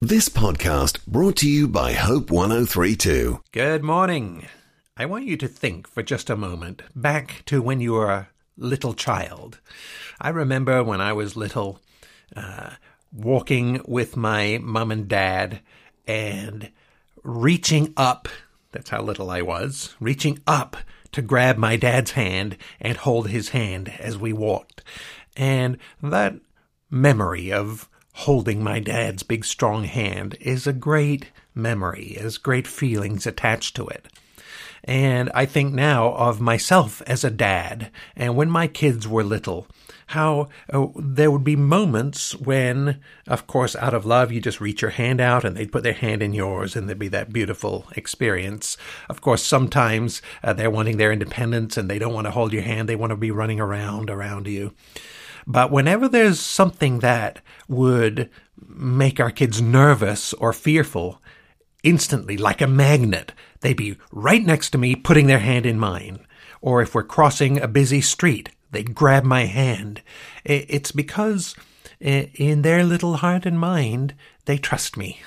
This podcast brought to you by Hope 103.2. Good morning. I want you to think for just a moment back to when you were a little child. I remember when I was little, walking with my mom and dad and reaching up, that's how little I was, reaching up to grab my dad's hand and hold his hand as we walked. And that memory of holding my dad's big strong hand is a great memory, has great feelings attached to it. And I think now of myself as a dad, and when my kids were little, how there would be moments when, of course, out of love, you just reach your hand out and they'd put their hand in yours and there'd be that beautiful experience. Of course, sometimes they're wanting their independence and they don't want to hold your hand. They want to be running around you. But whenever there's something that would make our kids nervous or fearful, instantly, like a magnet, they'd be right next to me putting their hand in mine. Or if we're crossing a busy street, they'd grab my hand. It's because in their little heart and mind, they trust me.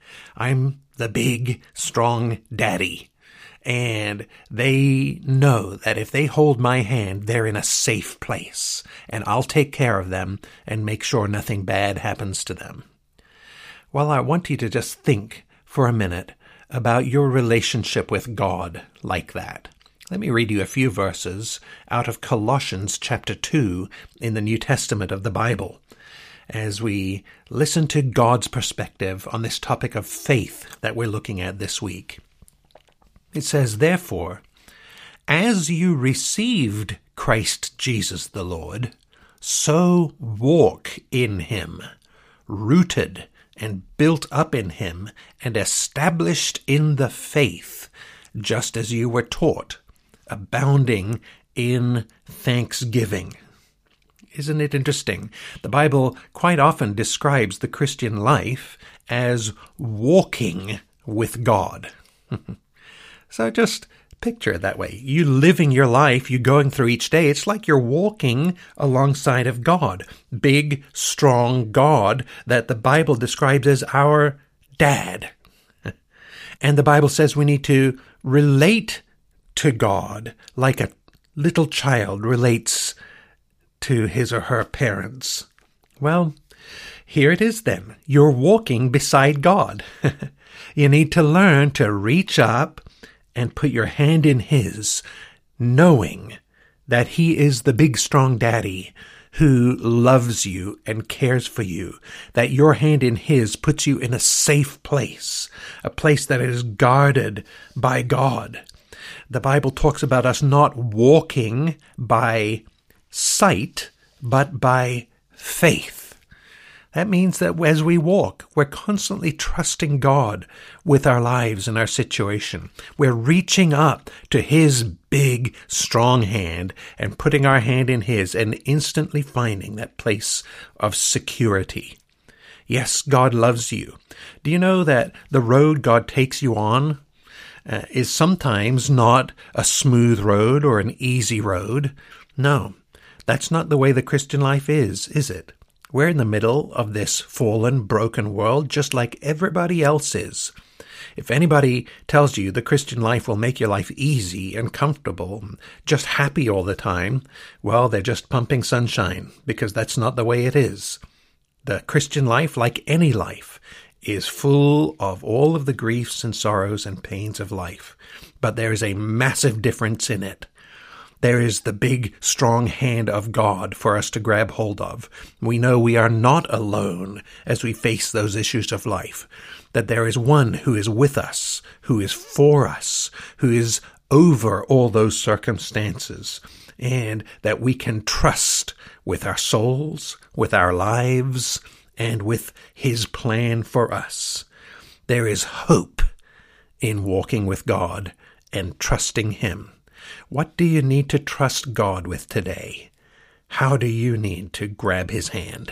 I'm the big, strong daddy. And they know that if they hold my hand, they're in a safe place. And I'll take care of them and make sure nothing bad happens to them. Well, I want you to just think for a minute about your relationship with God like that. Let me read you a few verses out of Colossians chapter 2 in the New Testament of the Bible, as we listen to God's perspective on this topic of faith that we're looking at this week. It says, "Therefore, as you received Christ Jesus the Lord, so walk in him, rooted and built up in him, and established in the faith, just as you were taught, abounding in thanksgiving." Isn't it interesting? The Bible quite often describes the Christian life as walking with God. So just picture it that way. You living your life, you going through each day, it's like you're walking alongside of God. Big, strong God that the Bible describes as our dad. And the Bible says we need to relate to God like a little child relates to his or her parents. Well, here it is then. You're walking beside God. You need to learn to reach up and put your hand in his, knowing that he is the big, strong daddy who loves you and cares for you, that your hand in his puts you in a safe place, a place that is guarded by God. The Bible talks about us not walking by sight, but by faith. That means that as we walk, we're constantly trusting God with our lives and our situation. We're reaching up to his big, strong hand and putting our hand in his and instantly finding that place of security. Yes, God loves you. Do you know that the road God takes you on is sometimes not a smooth road or an easy road? No, that's not the way the Christian life is it? We're in the middle of this fallen, broken world, just like everybody else is. If anybody tells you the Christian life will make your life easy and comfortable, just happy all the time, well, they're just pumping sunshine, because that's not the way it is. The Christian life, like any life, is full of all of the griefs and sorrows and pains of life. But there is a massive difference in it. There is the big, strong hand of God for us to grab hold of. We know we are not alone as we face those issues of life, that there is one who is with us, who is for us, who is over all those circumstances, and that we can trust with our souls, with our lives, and with his plan for us. There is hope in walking with God and trusting him. What do you need to trust God with today? How do you need to grab his hand?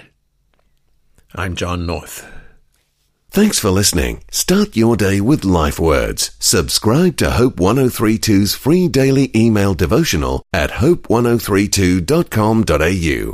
I'm John North. Thanks for listening. Start your day with Life Words. Subscribe to Hope 103.2's free daily email devotional at hope1032.com.au.